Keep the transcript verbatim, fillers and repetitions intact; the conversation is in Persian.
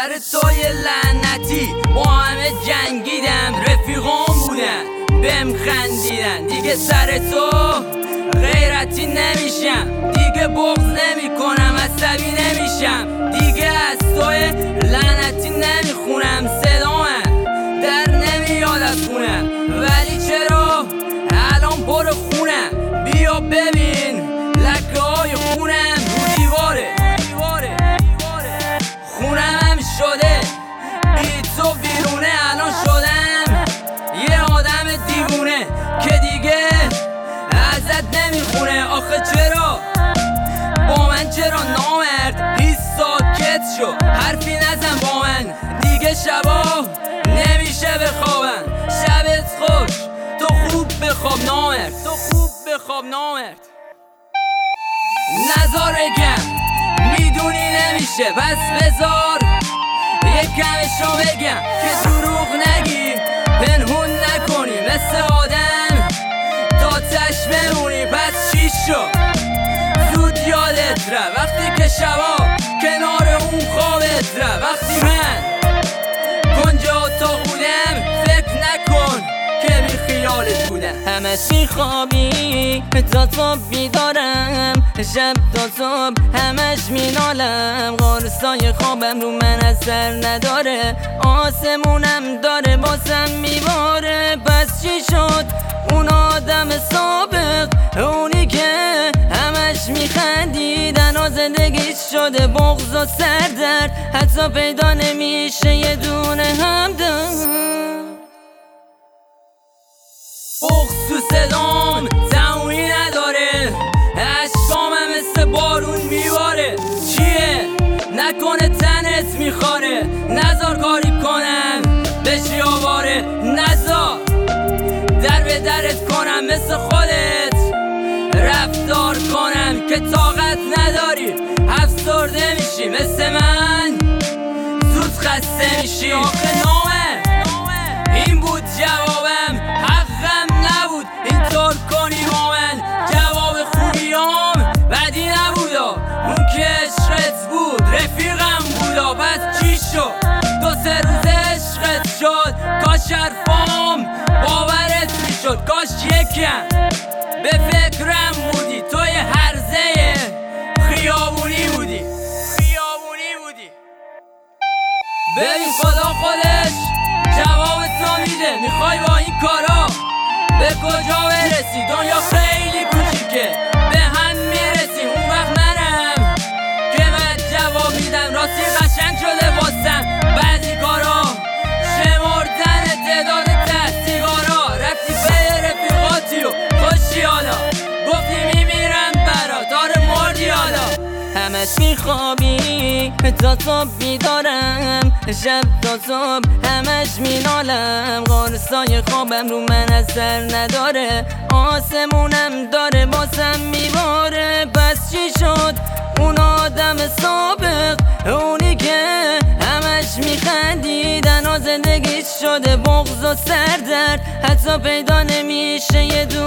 سر توی لعنتی با همه جنگیدم، رفیقام بودن بهم خندیدن. دیگه سر تو غیرتی نمیشم، دیگه بغض نمی کنم، عصبی نمیشم، دیگه از توی لعنتی نمیخونم. صدامه در نمیاد از خونم، ولی چرا الان پر خونم؟ بیا ببین لکه های خونم رو دیواره، خونم هم شده بی تو بیرونه. الان شدم یه آدم دیوونه که دیگه ازت نمیخونه. آخه چرا با من، چرا نامرد هیچ ساکت شو، حرفی نزن با من دیگه، شبا نمیشه بخوابم. شبت خوش، تو خوب بخواب نامرد، تو خوب بخواب نامرد. نزار بگم میدونی نمیشه، پس بذار یک کمشو بگم که دروغ نگی، پنهون نکنی مثل آدم تا تش بمونی. پس چی شد زود یادت ره وقتی که شبا کنار اون خوابت ره. وقتی من کنج اتاق بودم فکر نکن که بی خیالت بودم. همش میخوابی تا صبح بیدارم، شب تا صبح همش مینالم. قرصای خوابم رو من اثر نداره، آسمونم داره باسم میباره. پس چی شد اون آدم سابق، اونی که همش میخندیدن و زندگیش شده بغض و سردرد، حتی پیدا نمیشه یه دونه همدم. بغض تو صدام تمومی نداره، عشقام هم مثل بارون میباره. چیه نکنه تنت میخواره، نزار کاری کنم بشی آواره، نزار در به درت کنم مثل خودت رفتار کنم که طاقت نداری، افسرده میشی مثل من، زود خسته میشی. آخه نامه این بود جوابم، حقم نبود اینطور کنی با من. جواب خوبیام بدی نبودا، اون که عشقت بود رفیقم بودا. پس چی شد دو سه روز عشقت شد، کاش حرفام باورت میشد، کاش یکم به فکرم بودی. توی هرزه خیابونی بودی، خیابونی بودی. ببین خدا خودش جواب تو میده، میخوای با این کارا به کجا برسی؟ دنیا خیلی کوچیکه به هم میرسی. اون وقت منم که من جواب میدم، راستی قشنگ شده واسم بعضی کارا، شمردن تعداد ته سیگارا، رفتی به رفیقاتی و خوشی حالا، گفتی میمیرم برات، آره مردی حالا. همش میخوابی تا صبح بیدارم، شب تا صبح همش مینالم. قرصای خوابم رو من اثر نداره، آسمونم داره باسم میباره. پس چی شد اون آدم سابق، اونی که همش میخندیدن و زندگیش شده بغض و سردرد، حتی پیدا نمیشه یه دو